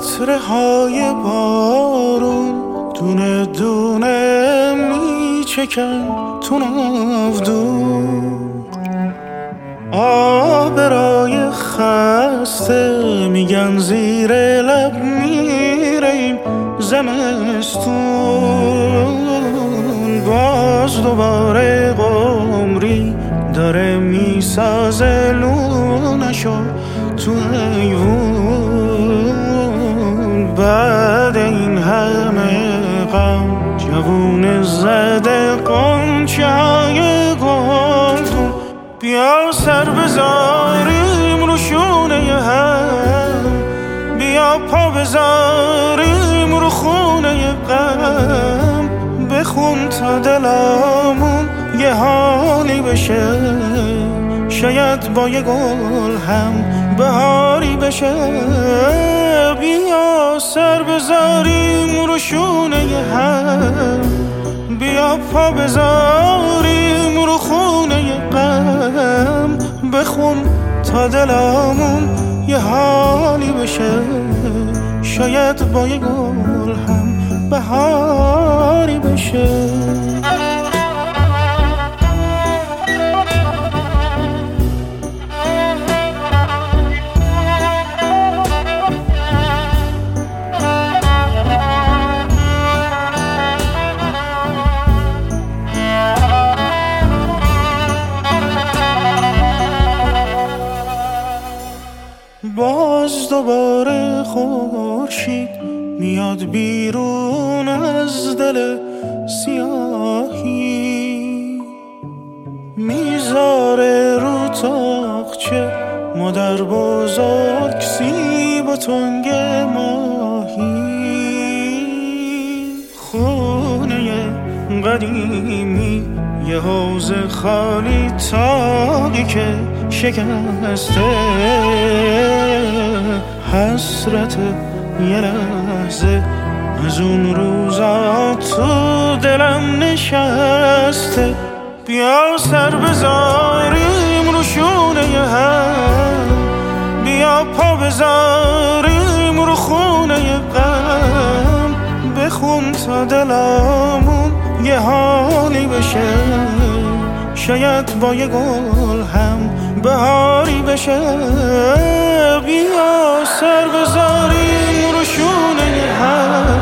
قطره های بارون دونه دونه میچکن تو ناودون، آبرای خسته میگن زیر لب میره این زمستون. باز دوباره قمری داره میسازه لونشو تو ایوون. بعد این همه غم جوون زده قنچه های گلدون، بیا سر بذاریم رو شونه هم، بیا پا بذاریم رو خونه غم. بخون تا دلامون یه حالی بشه، شاید با یه گل هم بهاری بشه. بیا سر بذاریم رو شونه هم، بیا پا بذاریم رو خونه غم. بخون تا دلامون یه حالی بشه، شاید با یه گل هم بهاری بشه. باز دوباره خورشید میاد بیرون از دل سیاهی، میذاره رو تاقچه مادر بزرگ سیب و تنگ ماهی. خونه قدیمی یه حوض خالی تاقی که شکسته، حسرت یه لحظه از اون روزا تو دلم نشسته. بیا سر بذاریم رو شونه هم، بیا پا بذاریم رو خونه غم. بخون تا دلامون یه حالی بشه، شاید با یه گل هم بهاری بشه. بیا سر بذاریم رو شونه هم،